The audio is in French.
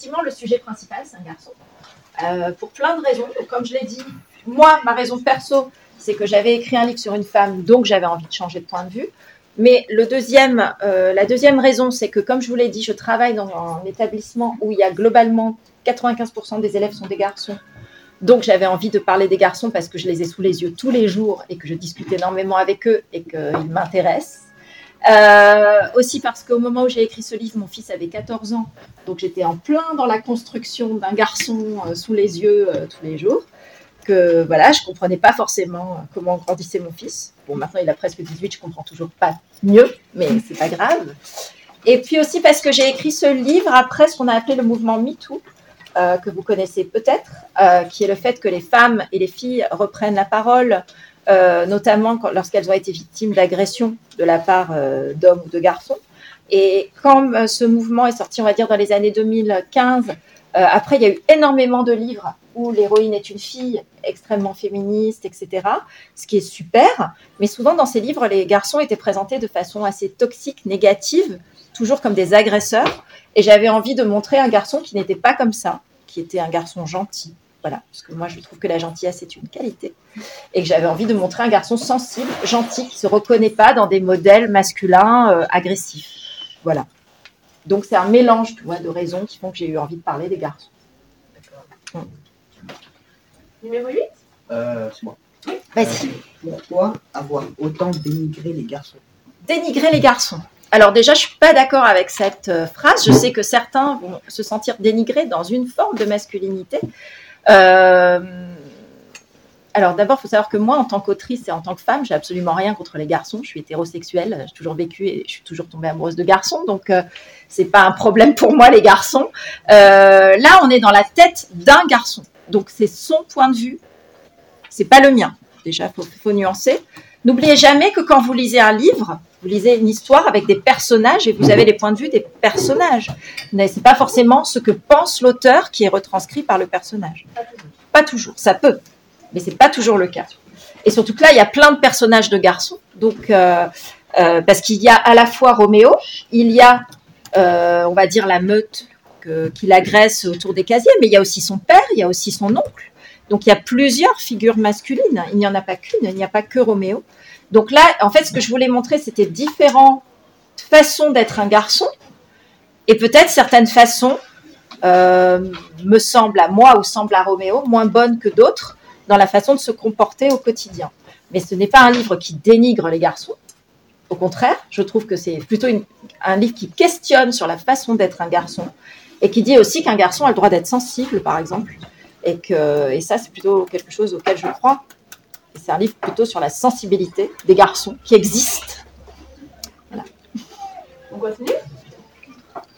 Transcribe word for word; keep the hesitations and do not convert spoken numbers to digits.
effectivement, le sujet principal, c'est un garçon. Euh, pour plein de raisons. Donc, comme je l'ai dit, moi, ma raison perso, c'est que j'avais écrit un livre sur une femme, donc j'avais envie de changer de point de vue. Mais le deuxième, euh, la deuxième raison, c'est que, comme je vous l'ai dit, je travaille dans un établissement où il y a globalement quatre-vingt-quinze pour cent des élèves sont des garçons. Donc, j'avais envie de parler des garçons parce que je les ai sous les yeux tous les jours et que je discute énormément avec eux et qu'ils m'intéressent. Euh, aussi parce qu'au moment où j'ai écrit ce livre, mon fils avait quatorze ans. Donc, j'étais en plein dans la construction d'un garçon euh, sous les yeux euh, tous les jours. Que voilà, je ne comprenais pas forcément comment grandissait mon fils. Bon, maintenant, il a presque dix-huit, je ne comprends toujours pas mieux, mais ce n'est pas grave. Et puis aussi parce que j'ai écrit ce livre après ce qu'on a appelé le mouvement MeToo, euh, que vous connaissez peut-être, euh, qui est le fait que les femmes et les filles reprennent la parole, euh, notamment quand, lorsqu'elles ont été victimes d'agressions de la part euh, d'hommes ou de garçons. Et quand euh, ce mouvement est sorti, on va dire, dans les années deux mille quinze, euh, après, il y a eu énormément de livres où l'héroïne est une fille extrêmement féministe, et cetera, ce qui est super. Mais souvent, dans ces livres, les garçons étaient présentés de façon assez toxique, négative, toujours comme des agresseurs. Et j'avais envie de montrer un garçon qui n'était pas comme ça, qui était un garçon gentil. Voilà, parce que moi, je trouve que la gentillesse est une qualité. Et que j'avais envie de montrer un garçon sensible, gentil, qui ne se reconnaît pas dans des modèles masculins euh, agressifs. Voilà. Donc, c'est un mélange, tu vois, de raisons qui font que j'ai eu envie de parler des garçons. D'accord. Hum. Numéro huit euh, C'est moi. Oui, vas-y. Euh, pourquoi avoir autant dénigré les garçons? Dénigrer les garçons. Alors déjà, je ne suis pas d'accord avec cette euh, phrase. Je sais que certains vont se sentir dénigrés dans une forme de masculinité. Euh, alors d'abord, il faut savoir que moi, en tant qu'autrice et en tant que femme, j'ai absolument rien contre les garçons. Je suis hétérosexuelle, j'ai toujours vécu et je suis toujours tombée amoureuse de garçons. Donc, euh, ce n'est pas un problème pour moi, les garçons. Euh, là, on est dans la tête d'un garçon. Donc, c'est son point de vue. Ce n'est pas le mien. Déjà, il faut, faut nuancer. N'oubliez jamais que quand vous lisez un livre, vous lisez une histoire avec des personnages et vous avez les points de vue des personnages. Ce n'est pas forcément ce que pense l'auteur qui est retranscrit par le personnage. Pas toujours. Pas toujours, ça peut, mais ce n'est pas toujours le cas. Et surtout que là, il y a plein de personnages de garçons. Donc, euh, euh, parce qu'il y a à la fois Roméo, il y a, euh, on va dire, la meute que, qui l'agresse autour des casiers, mais il y a aussi son père, il y a aussi son oncle. Donc, il y a plusieurs figures masculines. Il n'y en a pas qu'une, il n'y a pas que Roméo. Donc là, en fait, ce que je voulais montrer, c'était différentes façons d'être un garçon. Et peut-être certaines façons euh, me semblent à moi ou semblent à Roméo moins bonnes que d'autres dans la façon de se comporter au quotidien. Mais ce n'est pas un livre qui dénigre les garçons. Au contraire, je trouve que c'est plutôt une, un livre qui questionne sur la façon d'être un garçon et qui dit aussi qu'un garçon a le droit d'être sensible, par exemple. Et, que, et ça, c'est plutôt quelque chose auquel je crois. Et c'est un livre plutôt sur la sensibilité des garçons qui existent. Voilà. On continue ?